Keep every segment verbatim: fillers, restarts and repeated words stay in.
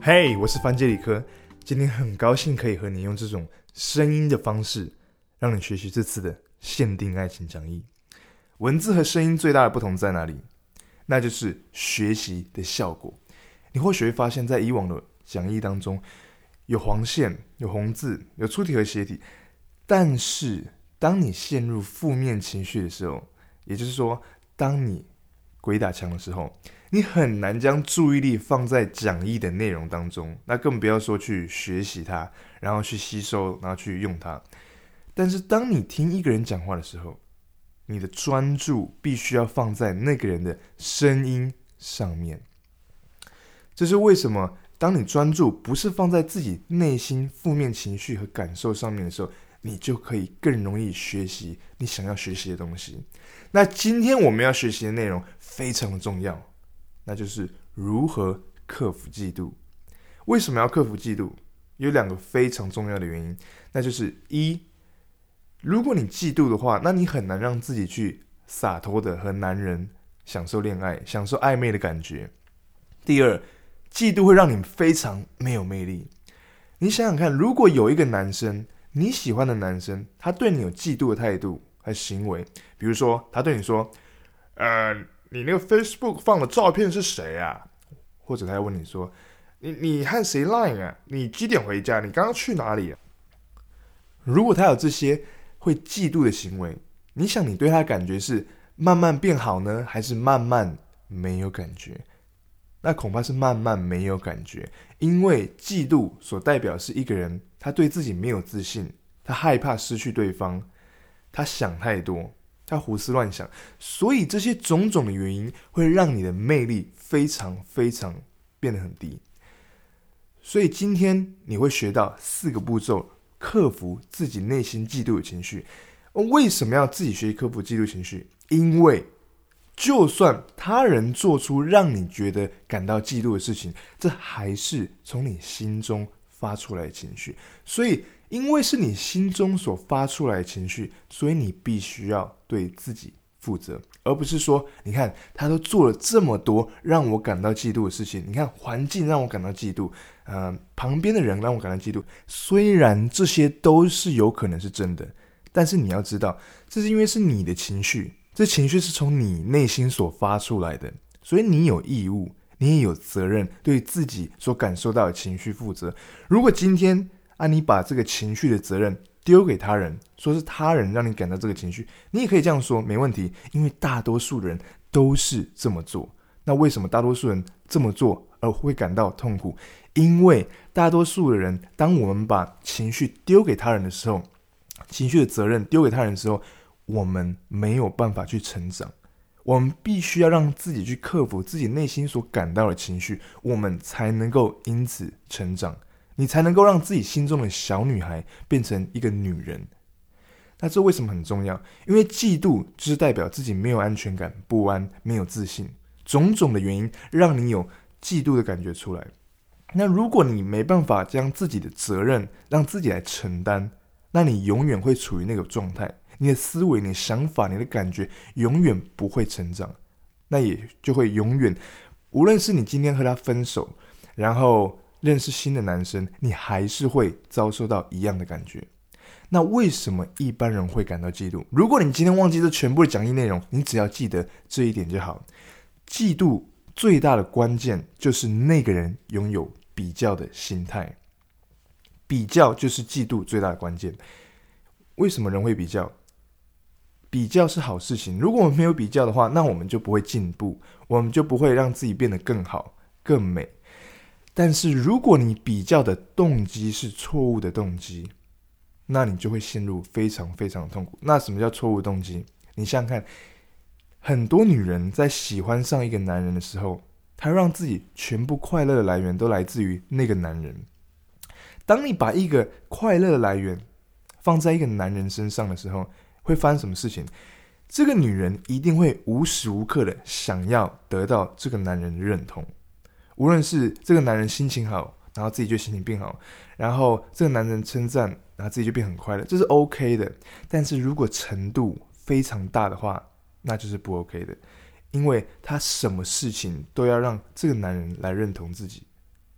嘿、hey, 我是范杰里科，今天很高兴可以和你用这种声音的方式，让你学习这次的限定爱情讲义。文字和声音最大的不同在哪里？那就是学习的效果。你或许会发现，在以往的讲义当中，有黄线、有红字、有粗体和斜体，但是当你陷入负面情绪的时候，也就是说，当你鬼打墙的时候，你很难将注意力放在讲义的内容当中，那更不要说去学习它，然后去吸收，然后去用它。但是当你听一个人讲话的时候，你的专注必须要放在那个人的声音上面。这是为什么当你专注不是放在自己内心负面情绪和感受上面的时候，你就可以更容易学习你想要学习的东西。那今天我们要学习的内容非常的重要，那就是如何克服嫉妒。为什么要克服嫉妒？有两个非常重要的原因，那就是一，如果你嫉妒的话，那你很难让自己去洒脱的和男人享受恋爱，享受暧昧的感觉。第二，嫉妒会让你非常没有魅力。你想想看，如果有一个男生，你喜欢的男生，他对你有嫉妒的态度和行为，比如说他对你说，呃，你那个 Facebook 放的照片是谁啊？或者他要问你说，你你和谁 Line 啊？你几点回家？你刚刚去哪里啊？如果他有这些会嫉妒的行为，你想你对他的感觉是慢慢变好呢，还是慢慢没有感觉？那恐怕是慢慢没有感觉，因为嫉妒所代表是一个人他对自己没有自信，他害怕失去对方，他想太多，他胡思乱想，所以这些种种的原因会让你的魅力非常非常变得很低。所以今天你会学到四个步骤，克服自己内心嫉妒的情绪。为什么要自己学习克服嫉妒情绪？因为就算他人做出让你觉得感到嫉妒的事情，这还是从你心中发出来的情绪。所以因为是你心中所发出来的情绪，所以你必须要对自己负责，而不是说你看他都做了这么多让我感到嫉妒的事情，你看环境让我感到嫉妒，呃，旁边的人让我感到嫉妒。虽然这些都是有可能是真的，但是你要知道，这是因为是你的情绪，这情绪是从你内心所发出来的，所以你有义务，你也有责任对自己所感受到的情绪负责。如果今天啊，你把这个情绪的责任丢给他人，说是他人让你感到这个情绪，你也可以这样说，没问题，因为大多数人都是这么做。那为什么大多数人这么做而会感到痛苦？因为大多数的人，当我们把情绪丢给他人的时候，情绪的责任丢给他人的时候，我们没有办法去成长。我们必须要让自己去克服自己内心所感到的情绪，我们才能够因此成长，你才能够让自己心中的小女孩变成一个女人。那这为什么很重要？因为嫉妒就是代表自己没有安全感、不安、没有自信，种种的原因让你有嫉妒的感觉出来。那如果你没办法将自己的责任让自己来承担，那你永远会处于那个状态，你的思维、你的想法、你的感觉永远不会成长，那也就会永远，无论是你今天和他分手，然后认识新的男生，你还是会遭受到一样的感觉。那为什么一般人会感到嫉妒？如果你今天忘记这全部的讲义内容，你只要记得这一点就好。嫉妒最大的关键就是那个人拥有比较的心态，比较就是嫉妒最大的关键。为什么人会比较？比较是好事情，如果我们没有比较的话，那我们就不会进步，我们就不会让自己变得更好、更美。但是如果你比较的动机是错误的动机，那你就会陷入非常非常痛苦。那什么叫错误动机？你想想看，很多女人在喜欢上一个男人的时候，她让自己全部快乐的来源都来自于那个男人。当你把一个快乐的来源放在一个男人身上的时候，会发生什么事情？这个女人一定会无时无刻的想要得到这个男人的认同，无论是这个男人心情好，然后自己就心情变好，然后这个男人称赞，然后自己就变很快乐，这是 OK 的。但是如果程度非常大的话，那就是不 OK 的，因为他什么事情都要让这个男人来认同自己。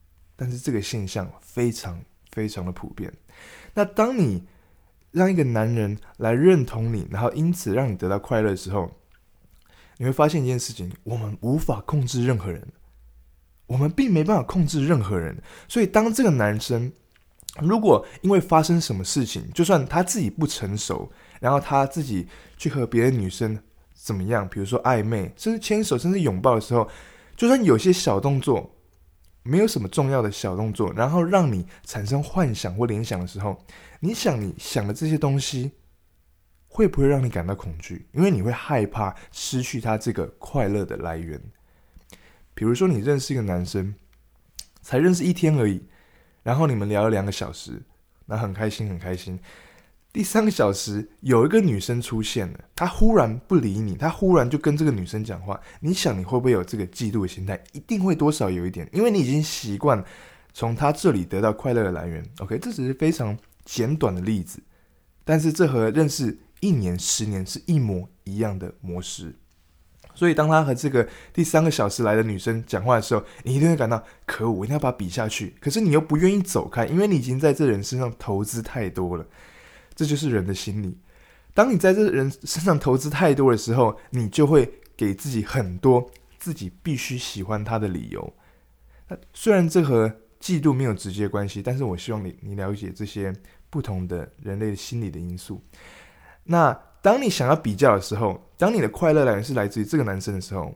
但是这个现象非常非常的普遍。那当你让一个男人来认同你，然后因此让你得到快乐的时候，你会发现一件事情，我们无法控制任何人，我们并没办法控制任何人。所以当这个男生如果因为发生什么事情，就算他自己不成熟，然后他自己去和别的女生怎么样，比如说暧昧，甚至牵手，甚至拥抱的时候，就算有些小动作，没有什么重要的小动作，然后让你产生幻想或联想的时候，你想你想的这些东西会不会让你感到恐惧？因为你会害怕失去他这个快乐的来源。比如说你认识一个男生，才认识一天而已，然后你们聊了两个小时，然后很开心很开心。第三个小时有一个女生出现了，她忽然不理你，她忽然就跟这个女生讲话，你想你会不会有这个嫉妒的心态？一定会多少有一点，因为你已经习惯从她这里得到快乐的来源。 OK， 这只是非常简短的例子，但是这和认识一年十年是一模一样的模式。所以当他和这个第三个小时来的女生讲话的时候，你一定会感到可恶，我一定要把他比下去，可是你又不愿意走开，因为你已经在这人身上投资太多了。这就是人的心理，当你在这人身上投资太多的时候，你就会给自己很多自己必须喜欢他的理由。那虽然这和嫉妒没有直接关系，但是我希望 你, 你了解这些不同的人类心理的因素。那当你想要比较的时候，当你的快乐来源是来自于这个男生的时候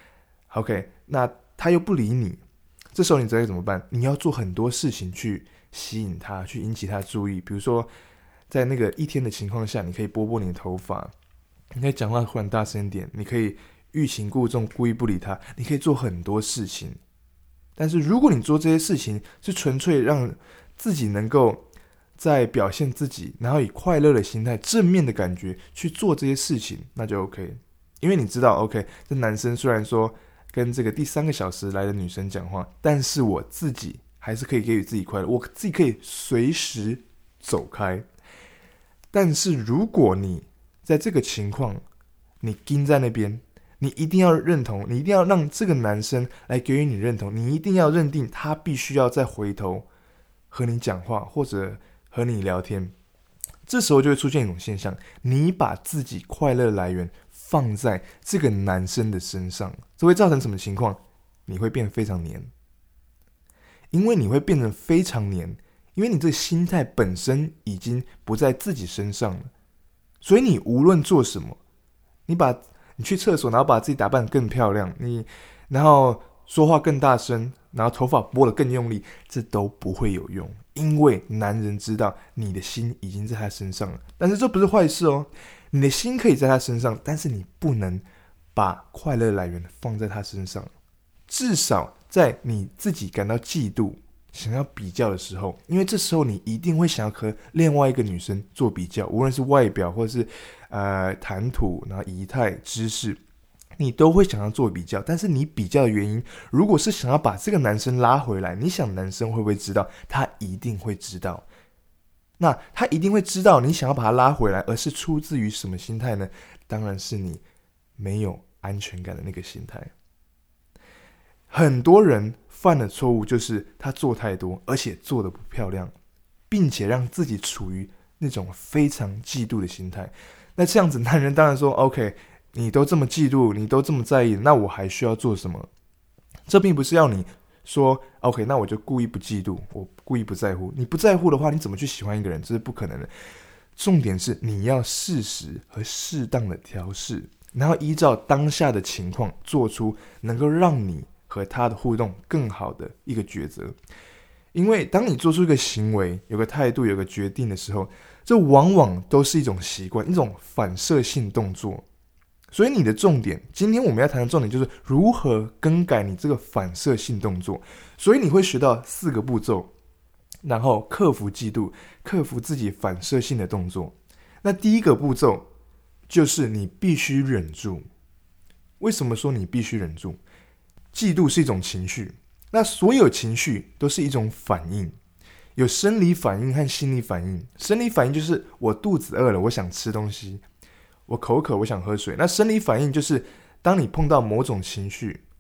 OK， 那他又不理你，这时候你知道怎么办？你要做很多事情去吸引他，去引起他的注意。比如说在那个一天的情况下，你可以拨拨你的头发，你可以讲话忽然大声一点，你可以欲擒故纵，故意不理他，你可以做很多事情。但是如果你做这些事情是纯粹让自己能够在表现自己，然后以快乐的心态、正面的感觉去做这些事情，那就 OK。 因为你知道 OK， 这男生虽然说跟这个第三个小时来的女生讲话，但是我自己还是可以给予自己快乐，我自己可以随时走开。但是如果你在这个情况你盯在那边，你一定要认同，你一定要让这个男生来给予你认同，你一定要认定他必须要再回头和你讲话或者和你聊天。这时候就会出现一种现象，你把自己快乐的来源放在这个男生的身上，这会造成什么情况？你会变非常黏，因为你会变成非常黏，因为你这个心态本身已经不在自己身上了，所以你无论做什么，你把你去厕所，然后把自己打扮得更漂亮，你然后说话更大声，然后头发拨得更用力，这都不会有用，因为男人知道你的心已经在他身上了。但是这不是坏事哦，你的心可以在他身上，但是你不能把快乐来源放在他身上。至少在你自己感到嫉妒想要比较的时候，因为这时候你一定会想要和另外一个女生做比较，无论是外表或者是呃谈吐，然后仪态、知识，你都会想要做比较。但是你比较的原因，如果是想要把这个男生拉回来，你想男生会不会知道？他一定会知道。那他一定会知道你想要把他拉回来，而是出自于什么心态呢？当然是你没有安全感的那个心态。很多人犯的错误就是他做太多，而且做得不漂亮，并且让自己处于那种非常嫉妒的心态。那这样子男人当然说 OK， 你都这么嫉妒，你都这么在意，那我还需要做什么？这并不是要你说 OK， 那我就故意不嫉妒，我故意不在乎。你不在乎的话，你怎么去喜欢一个人？这是不可能的。重点是你要适时和适当的调试，然后依照当下的情况做出能够让你和他的互动更好的一个抉择。因为当你做出一个行为，有个态度，有个决定的时候，这往往都是一种习惯，一种反射性动作。所以你的重点，今天我们要谈的重点就是如何更改你这个反射性动作。所以你会学到四个步骤，然后克服嫉妒，克服自己反射性的动作。那第一个步骤就是你必须忍住。为什么说你必须忍住？嫉妒是一种情绪，那所有情绪都是一种反应，有生理反应和心理反应。生理反应就是我肚子饿了，我想吃东西，我口渴，我想喝水。那生理反应就是当你碰到某种情绪，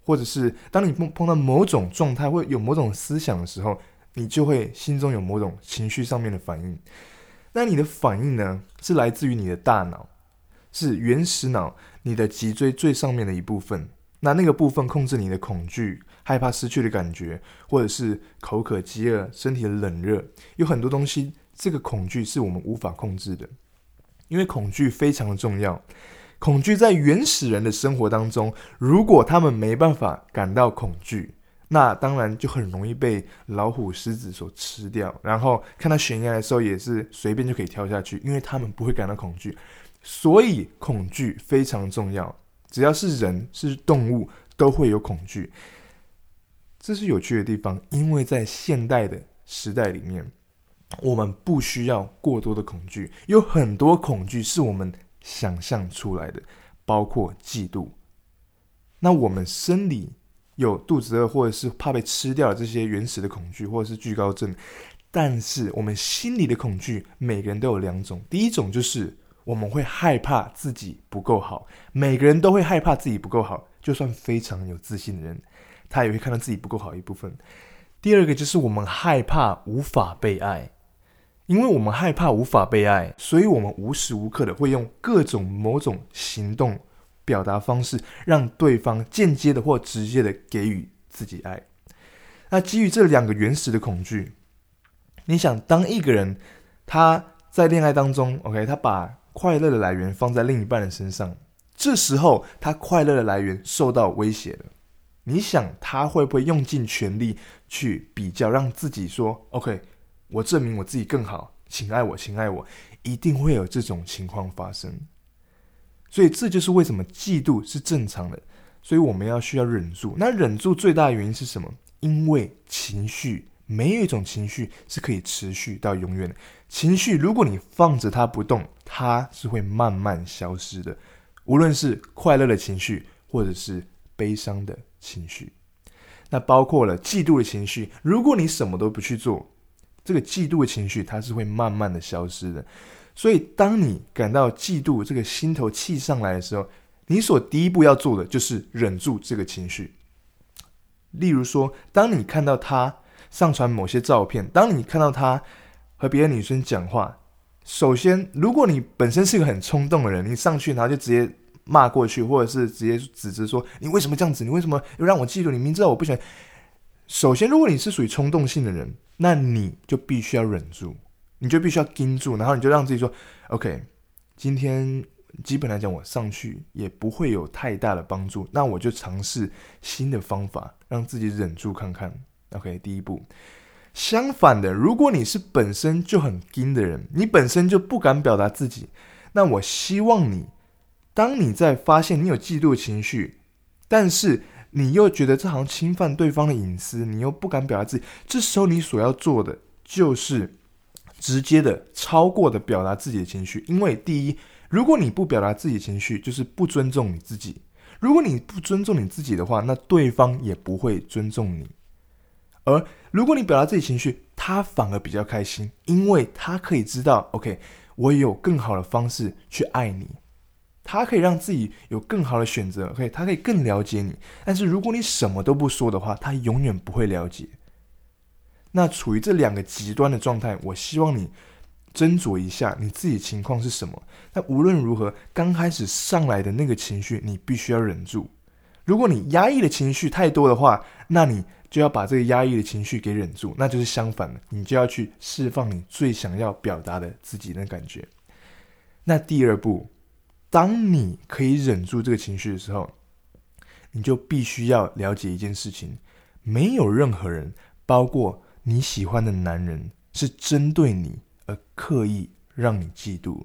或者是当你碰到某种状态或有某种思想的时候，你就会心中有某种情绪上面的反应。那你的反应呢，是来自于你的大脑，是原始脑，你的脊椎最上面的一部分。那那个部分控制你的恐惧、害怕失去的感觉，或者是口渴、饥饿、身体的冷热，有很多东西，这个恐惧是我们无法控制的。因为恐惧非常的重要，恐惧在原始人的生活当中，如果他们没办法感到恐惧，那当然就很容易被老虎、狮子所吃掉，然后看到悬崖的时候也是随便就可以跳下去，因为他们不会感到恐惧。所以恐惧非常重要，只要是人是动物都会有恐惧。这是有趣的地方，因为在现代的时代里面，我们不需要过多的恐惧，有很多恐惧是我们想象出来的，包括嫉妒。那我们生理有肚子饿或者是怕被吃掉的这些原始的恐惧，或者是惧高症，但是我们心里的恐惧每个人都有两种。第一种就是我们会害怕自己不够好，每个人都会害怕自己不够好，就算非常有自信的人，他也会看到自己不够好一部分。第二个就是我们害怕无法被爱，因为我们害怕无法被爱，所以我们无时无刻的会用各种某种行动表达方式，让对方间接的或直接的给予自己爱。那基于这两个原始的恐惧，你想当一个人他在恋爱当中 OK， 他把快乐的来源放在另一半的身上，这时候他快乐的来源受到威胁了，你想他会不会用尽全力去比较，让自己说 OK， 我证明我自己更好，请爱我请爱我，一定会有这种情况发生。所以这就是为什么嫉妒是正常的，所以我们要需要忍住。那忍住最大的原因是什么？因为情绪，没有一种情绪是可以持续到永远的。情绪如果你放着它不动，它是会慢慢消失的，无论是快乐的情绪或者是悲伤的情绪。那包括了嫉妒的情绪，如果你什么都不去做，这个嫉妒的情绪它是会慢慢的消失的。所以当你感到嫉妒这个心头气上来的时候，你所第一步要做的就是忍住这个情绪。例如说，当你看到他上传某些照片，当你看到他和别的女生讲话，首先如果你本身是个很冲动的人，你上去然后就直接骂过去，或者是直接指责说你为什么这样子，你为什么又让我嫉妒，你明知道我不喜欢。首先如果你是属于冲动性的人，那你就必须要忍住，你就必须要盯住，然后你就让自己说 OK， 今天基本来讲我上去也不会有太大的帮助，那我就尝试新的方法让自己忍住看看。 OK， 第一步。相反的，如果你是本身就很盯的人，你本身就不敢表达自己，那我希望你当你在发现你有嫉妒的情绪，但是你又觉得这好像侵犯对方的隐私，你又不敢表达自己，这时候你所要做的就是直接的超过的表达自己的情绪。因为第一，如果你不表达自己的情绪，就是不尊重你自己，如果你不尊重你自己的话，那对方也不会尊重你。而如果你表达自己情绪，他反而比较开心，因为他可以知道 OK， 我有更好的方式去爱你，他可以让自己有更好的选择 OK， 他可以更了解你。但是如果你什么都不说的话，他永远不会了解。那处于这两个极端的状态，我希望你斟酌一下你自己情况是什么。那无论如何，刚开始上来的那个情绪你必须要忍住。如果你压抑的情绪太多的话，那你就要把这个压抑的情绪给忍住，那就是相反的，你就要去释放你最想要表达的自己的感觉。那第二步，当你可以忍住这个情绪的时候，你就必须要了解一件事情，没有任何人，包括你喜欢的男人，是针对你而刻意让你嫉妒。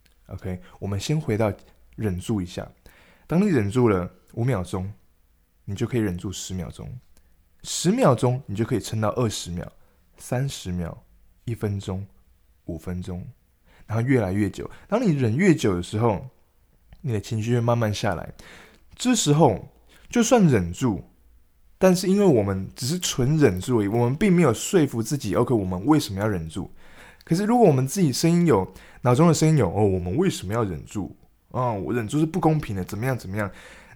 OK， 我们先回到忍住一下。当你忍住了五秒钟，你就可以忍住十秒钟，十秒钟你就可以撑到二十秒、三十秒、一分钟、五分钟，然后越来越久。当你忍越久的时候，你的情绪会慢慢下来。这时候就算忍住，但是因为我们只是纯忍住而已，我们并没有说服自己 OK 我们为什么要忍住。可是如果我们自己声音有脑中的声音有哦，我们为什么要忍住啊、哦？我忍住是不公平的，怎么样怎么样？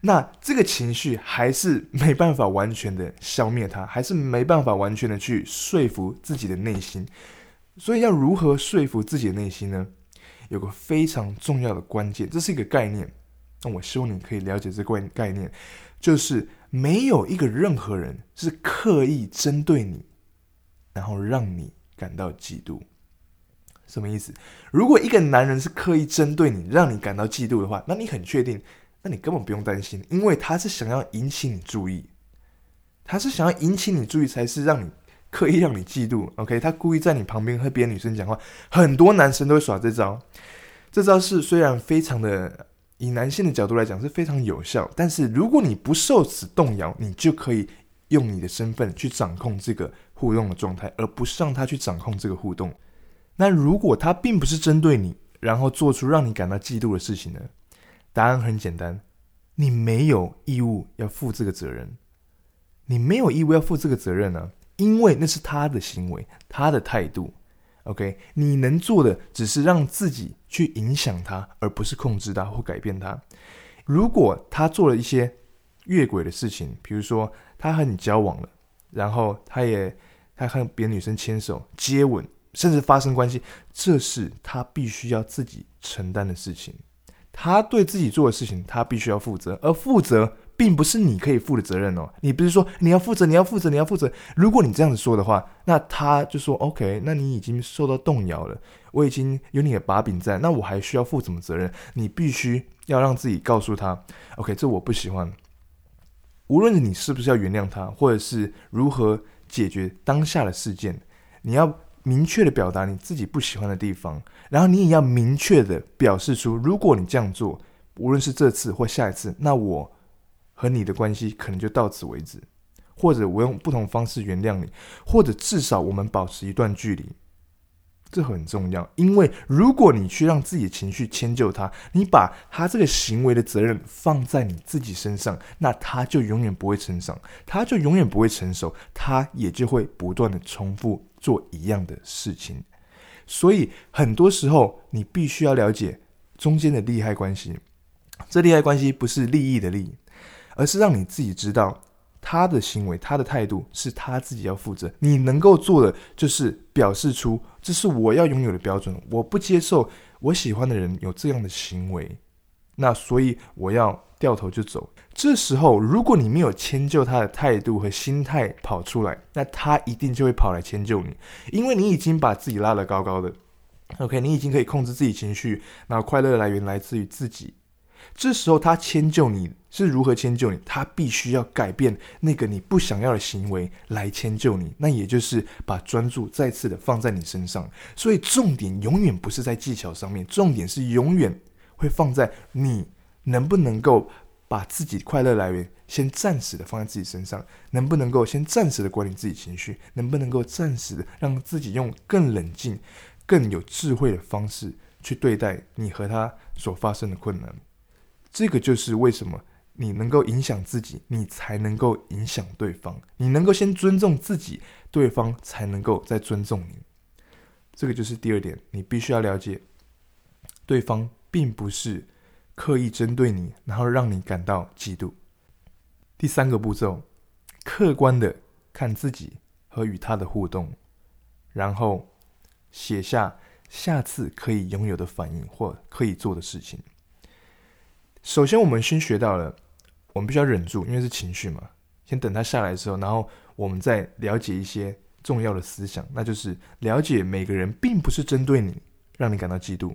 那这个情绪还是没办法完全的消灭它，还是没办法完全的去说服自己的内心。所以要如何说服自己的内心呢？有个非常重要的关键，这是一个概念，那我希望你可以了解这个概念，就是没有一个任何人是刻意针对你，然后让你感到嫉妒。什么意思？如果一个男人是刻意针对你，让你感到嫉妒的话，那你很确定，那你根本不用担心，因为他是想要引起你注意，他是想要引起你注意，才是让你刻意让你嫉妒。 OK， 他故意在你旁边和别的女生讲话，很多男生都会耍这招。这招是虽然非常的，以男性的角度来讲是非常有效，但是如果你不受此动摇，你就可以用你的身份去掌控这个互动的状态，而不是让他去掌控这个互动。那如果他并不是针对你，然后做出让你感到嫉妒的事情呢？答案很简单，你没有义务要负这个责任。你没有义务要负这个责任啊，因为那是他的行为，他的态度。OK， 你能做的只是让自己去影响他，而不是控制他或改变他。如果他做了一些越轨的事情，比如说他和你交往了，然后他也他和别的女生牵手、接吻，甚至发生关系，这是他必须要自己承担的事情。他对自己做的事情，他必须要负责，而负责并不是你可以负的责任哦。你不是说你要负责，你要负责，你要负责。如果你这样子说的话，那他就说 OK， 那你已经受到动摇了，我已经有你的把柄在，那我还需要负什么责任？你必须要让自己告诉他 OK， 这我不喜欢。无论你是不是要原谅他，或者是如何解决当下的事件，你要明确的表达你自己不喜欢的地方，然后你也要明确的表示出，如果你这样做，无论是这次或下一次，那我和你的关系可能就到此为止，或者我用不同方式原谅你，或者至少我们保持一段距离。这很重要，因为如果你去让自己的情绪迁就他，你把他这个行为的责任放在你自己身上，那他就永远不会成长，他就永远不会成熟，他也就会不断的重复做一样的事情。所以很多时候你必须要了解中间的利害关系，这利害关系不是利益的利，而是让你自己知道他的行为，他的态度是他自己要负责，你能够做的就是表示出这是我要拥有的标准，我不接受我喜欢的人有这样的行为，那所以我要掉头就走。这时候如果你没有迁就他的态度和心态跑出来，那他一定就会跑来迁就你，因为你已经把自己拉得高高的 OK， 你已经可以控制自己情绪，然后快乐的来源来自于自己。这时候他迁就你是如何迁就你？他必须要改变那个你不想要的行为来迁就你，那也就是把专注再次的放在你身上。所以重点永远不是在技巧上面，重点是永远会放在你能不能够把自己快乐来源先暂时的放在自己身上，能不能够先暂时的管理自己情绪，能不能够暂时的让自己用更冷静、更有智慧的方式去对待你和他所发生的困难。这个就是为什么你能够影响自己，你才能够影响对方。你能够先尊重自己，对方才能够再尊重你。这个就是第二点，你必须要了解，对方并不是刻意针对你，然后让你感到嫉妒。第三个步骤，客观的看自己和与他的互动，然后写下下次可以拥有的反应或可以做的事情。首先我们先学到了我们必须要忍住，因为是情绪嘛，先等它下来之后，然后我们再了解一些重要的思想，那就是了解每个人并不是针对你让你感到嫉妒。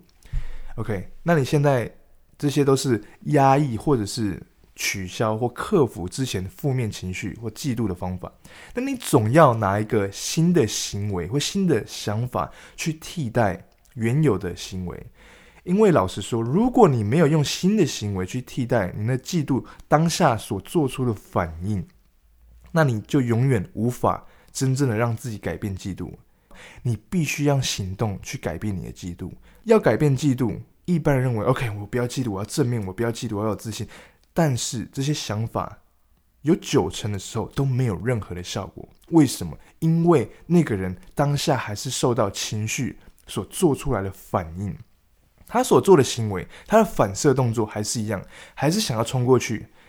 OK， 那你现在这些都是压抑或者是取消或克服之前负面情绪或嫉妒的方法，那你总要拿一个新的行为或新的想法去替代原有的行为。因为老实说，如果你没有用新的行为去替代你的嫉妒当下所做出的反应，那你就永远无法真正的让自己改变嫉妒。你必须用行动去改变你的嫉妒。要改变嫉妒，一般人认为 OK， 我不要嫉妒，我要正面，我不要嫉妒，我要有自信。但是这些想法有九成的时候都没有任何的效果。为什么？因为那个人当下还是受到情绪所做出来的反应，他所做的行为，他的反射动作还是一样，还是想要冲过去，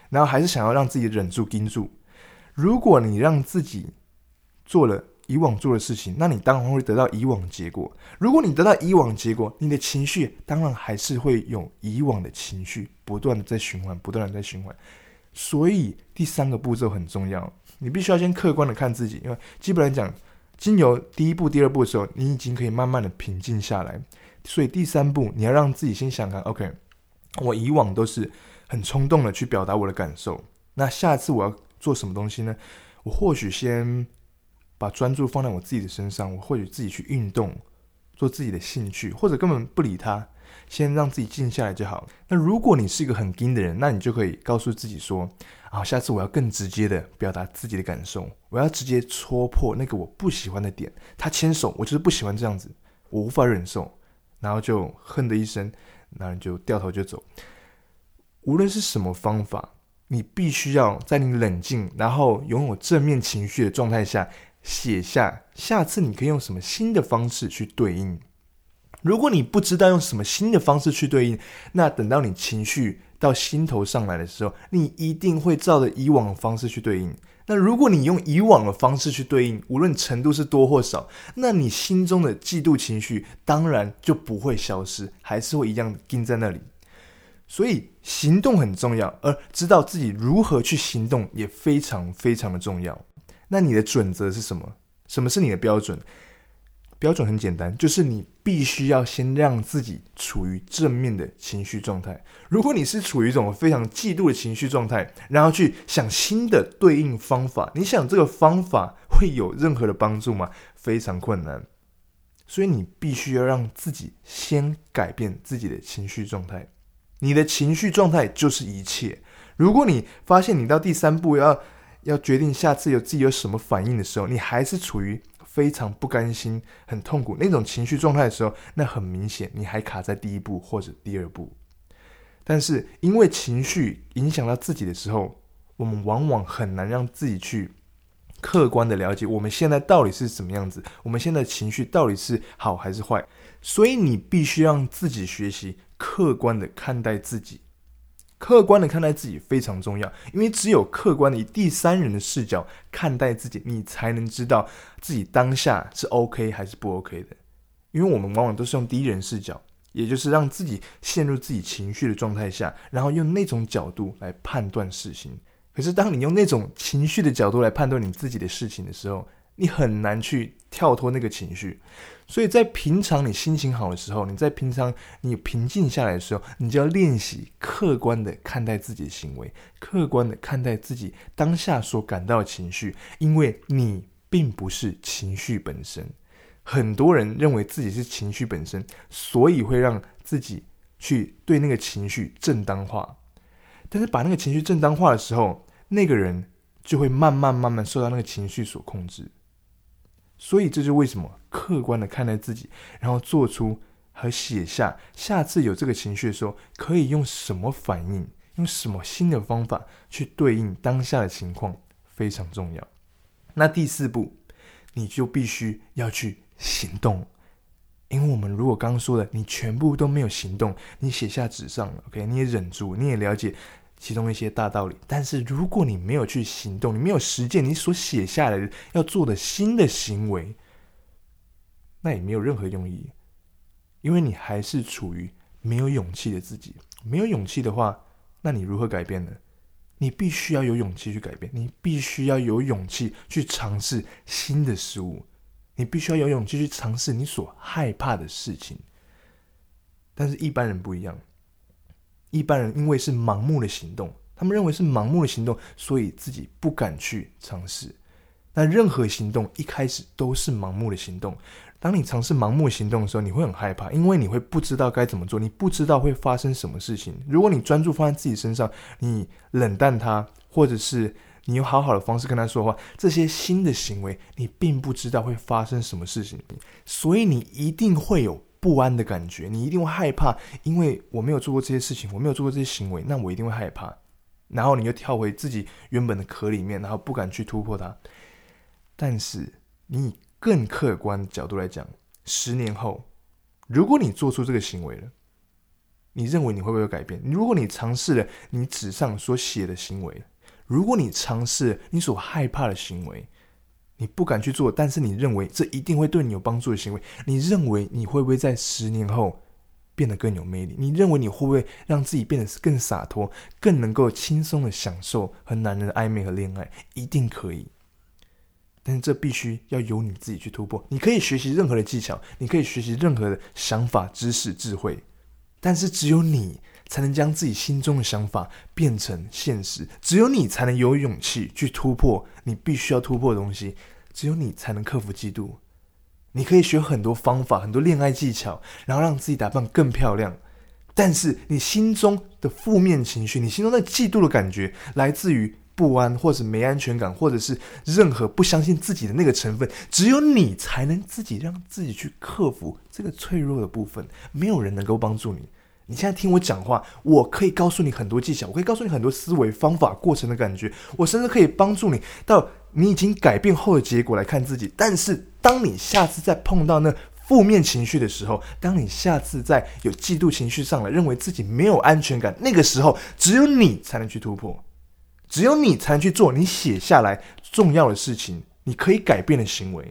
然后还是想要让自己忍住盯住。如果你让自己做了以往做的事情，那你当然会得到以往的结果。如果你得到以往的结果，你的情绪当然还是会有以往的情绪，不断的在循环，不断的在循环。所以第三个步骤很重要，你必须要先客观的看自己，因为基本来讲，经由第一步、第二步的时候，你已经可以慢慢的平静下来。所以第三步，你要让自己先想看 ，OK， 我以往都是很冲动的去表达我的感受，那下次我要做什么东西呢？我或许先把专注放在我自己的身上，我或许自己去运动，做自己的兴趣，或者根本不理他，先让自己静下来就好。那如果你是一个很硬的人，那你就可以告诉自己说，啊，下次我要更直接的表达自己的感受，我要直接戳破那个我不喜欢的点。他牵手，我就是不喜欢这样子，我无法忍受，然后就哼的一声，然后就掉头就走。无论是什么方法，你必须要在你冷静，然后拥有正面情绪的状态下，写下下次你可以用什么新的方式去对应。如果你不知道用什么新的方式去对应，那等到你情绪到心头上来的时候，你一定会照着以往的方式去对应。那如果你用以往的方式去对应，无论程度是多或少，那你心中的嫉妒情绪当然就不会消失，还是会一样盯在那里。所以行动很重要，而知道自己如何去行动也非常非常的重要。那你的准则是什么？什么是你的标准？标准很简单，就是你必须要先让自己处于正面的情绪状态。如果你是处于一种非常嫉妒的情绪状态，然后去想新的对应方法，你想这个方法会有任何的帮助吗？非常困难。所以你必须要让自己先改变自己的情绪状态。你的情绪状态就是一切。如果你发现你到第三步要要决定下次有自己有什么反应的时候，你还是处于非常不甘心、很痛苦那种情绪状态的时候，那很明显你还卡在第一步或者第二步。但是因为情绪影响到自己的时候，我们往往很难让自己去客观的了解我们现在到底是什么样子，我们现在的情绪到底是好还是坏。所以你必须让自己学习客观的看待自己。客观的看待自己非常重要，因为只有客观的以第三人的视角看待自己，你才能知道自己当下是 OK 还是不 OK 的。因为我们往往都是用第一人视角，也就是让自己陷入自己情绪的状态下，然后用那种角度来判断事情。可是当你用那种情绪的角度来判断你自己的事情的时候，你很难去跳脱那个情绪。所以在平常你心情好的时候，你在平常你平静下来的时候，你就要练习客观的看待自己的行为，客观的看待自己当下所感到的情绪，因为你并不是情绪本身。很多人认为自己是情绪本身，所以会让自己去对那个情绪正当化。但是把那个情绪正当化的时候，那个人就会慢慢慢慢受到那个情绪所控制。所以这就是为什么客观的看待自己，然后做出和写下下次有这个情绪的时候可以用什么反应，用什么新的方法去对应当下的情况，非常重要。那第四步，你就必须要去行动。因为我们如果刚刚说的你全部都没有行动，你写下纸上了 OK， 你也忍住，你也了解其中一些大道理，但是如果你没有去行动，你没有实践你所写下来的要做的新的行为，那也没有任何用意。因为你还是处于没有勇气的自己。没有勇气的话，那你如何改变呢？你必须要有勇气去改变，你必须要有勇气去尝试新的事物，你必须要有勇气去尝试你所害怕的事情。但是一般人不一样，一般人因为是盲目的行动，他们认为是盲目的行动，所以自己不敢去尝试。那任何行动一开始都是盲目的行动。当你尝试盲目行动的时候，你会很害怕，因为你会不知道该怎么做，你不知道会发生什么事情。如果你专注放在自己身上，你冷淡他，或者是你用好好的方式跟他说话，这些新的行为你并不知道会发生什么事情，所以你一定会有不安的感觉，你一定会害怕，因为我没有做过这些事情，我没有做过这些行为，那我一定会害怕。然后你就跳回自己原本的壳里面，然后不敢去突破它。但是你以更客观的角度来讲，十年后，如果你做出这个行为了， 你认为你会不会有改变？如果你尝试了你纸上所写的行为，如果你尝试了你所害怕的行为，你不敢去做，但是你认为这一定会对你有帮助的行为，你认为你会不会在十年后变得更有魅力？你认为你会不会让自己变得更洒脱，更能够轻松的享受和男人的暧昧和恋爱？一定可以。但是这必须要由你自己去突破。你可以学习任何的技巧，你可以学习任何的想法、知识、智慧，但是只有你才能将自己心中的想法变成现实，只有你才能有勇气去突破你必须要突破的东西，只有你才能克服嫉妒。你可以学很多方法，很多恋爱技巧，然后让自己打扮更漂亮，但是你心中的负面情绪，你心中的嫉妒的感觉，来自于不安，或者没安全感，或者是任何不相信自己的那个成分，只有你才能自己让自己去克服这个脆弱的部分，没有人能够帮助你。你现在听我讲话，我可以告诉你很多技巧，我可以告诉你很多思维方法过程的感觉，我甚至可以帮助你到你已经改变后的结果来看自己。但是当你下次再碰到那负面情绪的时候，当你下次再有嫉妒情绪上来，认为自己没有安全感，那个时候只有你才能去突破，只有你才能去做你写下来重要的事情，你可以改变的行为。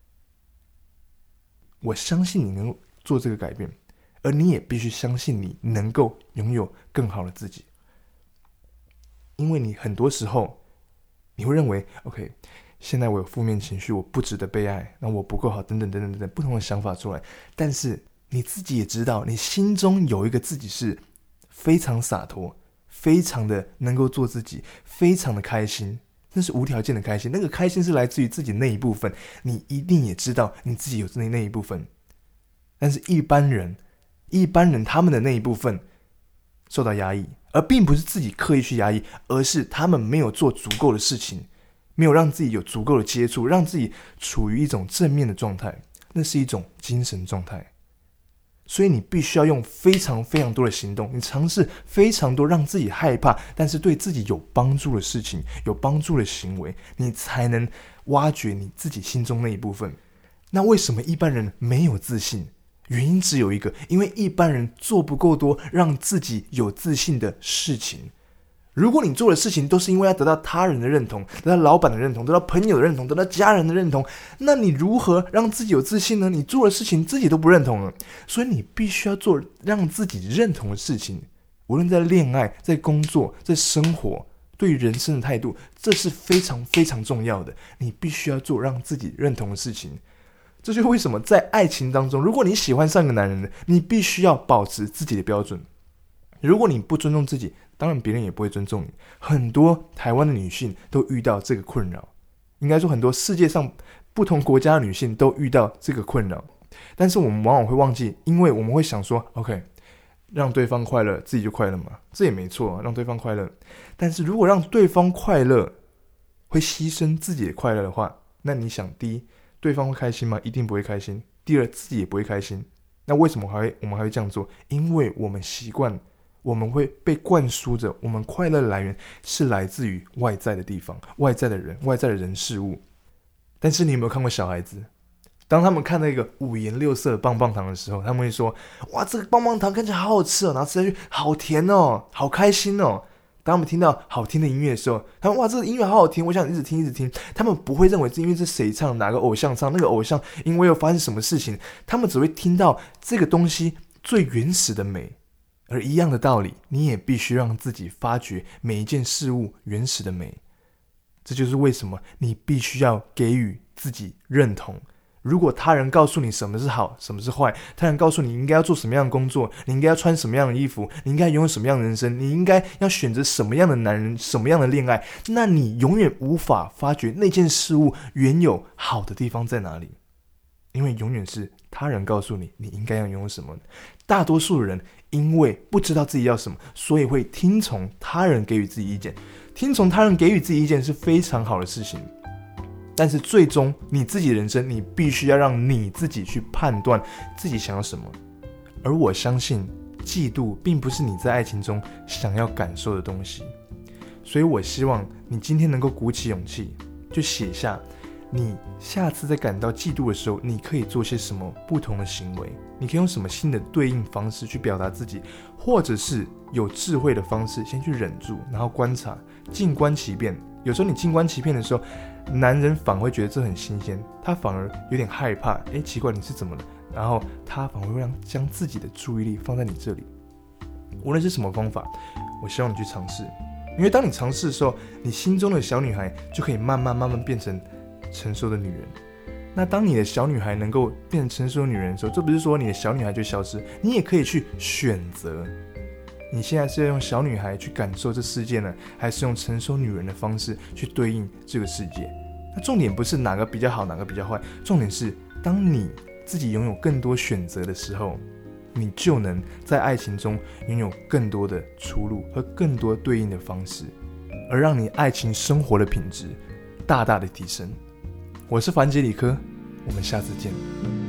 我相信你能做这个改变，而你也必须相信你能够拥有更好的自己。因为你很多时候你会认为 OK， 现在我有负面情绪，我不值得被爱，那我不够好，等等等等等等不同的想法出来，但是你自己也知道，你心中有一个自己是非常洒脱，非常的能够做自己，非常的开心，那是无条件的开心，那个开心是来自于自己那一部分，你一定也知道你自己有那那一部分。但是一般人一般人他们的那一部分受到压抑，而并不是自己刻意去压抑，而是他们没有做足够的事情，没有让自己有足够的接触，让自己处于一种正面的状态，那是一种精神状态。所以你必须要用非常非常多的行动，你尝试非常多让自己害怕但是对自己有帮助的事情，有帮助的行为，你才能挖掘你自己心中那一部分。那为什么一般人没有自信？原因只有一个，因为一般人做不够多让自己有自信的事情。如果你做的事情都是因为要得到他人的认同，得到老板的认同，得到朋友的认同，得到家人的认同，那你如何让自己有自信呢？你做的事情自己都不认同了，所以你必须要做让自己认同的事情。无论在恋爱、在工作、在生活，对于人生的态度，这是非常非常重要的。你必须要做让自己认同的事情。这就是为什么在爱情当中，如果你喜欢上一个男人，你必须要保持自己的标准。如果你不尊重自己，当然别人也不会尊重你。很多台湾的女性都遇到这个困扰，应该说很多世界上不同国家的女性都遇到这个困扰。但是我们往往会忘记，因为我们会想说 OK， 让对方快乐自己就快乐嘛，这也没错，让对方快乐。但是如果让对方快乐会牺牲自己的快乐的话，那你想，第一，对方会开心吗？一定不会开心。第二，自己也不会开心。那为什么还会我们还会这样做？因为我们习惯，我们会被灌输着，我们快乐的来源是来自于外在的地方、外在的人、外在的人事物。但是你有没有看过小孩子？当他们看那个五颜六色的棒棒糖的时候，他们会说：哇，这个棒棒糖看起来好好吃哦，然后吃下去好甜哦，好开心哦。当他们听到好听的音乐的时候，他们哇，这个音乐好好听，我想一直听一直听。他们不会认为这音乐是谁唱，哪个偶像唱，那个偶像因为有发生什么事情，他们只会听到这个东西最原始的美。而一样的道理，你也必须让自己发掘每一件事物原始的美。这就是为什么你必须要给予自己认同。如果他人告诉你什么是好，什么是坏，他人告诉你应该要做什么样的工作，你应该要穿什么样的衣服，你应该拥有什么样的人生，你应该要选择什么样的男人，什么样的恋爱，那你永远无法发觉那件事物原有好的地方在哪里。因为永远是他人告诉你你应该要拥有什么。大多数的人因为不知道自己要什么，所以会听从他人给予自己意见。听从他人给予自己意见是非常好的事情，但是最终你自己的人生，你必须要让你自己去判断自己想要什么。而我相信嫉妒并不是你在爱情中想要感受的东西，所以我希望你今天能够鼓起勇气，就写下你下次在感到嫉妒的时候，你可以做些什么不同的行为？你可以用什么新的对应方式去表达自己，或者是有智慧的方式，先去忍住，然后观察，静观其变。有时候你静观其变的时候，男人反而会觉得这很新鲜，他反而有点害怕，哎，奇怪，你是怎么了？然后他反而会让将自己的注意力放在你这里。无论是什么方法，我希望你去尝试，因为当你尝试的时候，你心中的小女孩就可以慢慢慢慢变成成熟的女人。那当你的小女孩能够变成成熟的女人的时候，这不是说你的小女孩就消失，你也可以去选择，你现在是要用小女孩去感受这世界呢，还是用成熟女人的方式去对应这个世界？那重点不是哪个比较好，哪个比较坏，重点是当你自己拥有更多选择的时候，你就能在爱情中拥有更多的出路和更多对应的方式，而让你爱情生活的品质大大的提升。我是凡杰理科，我们下次见。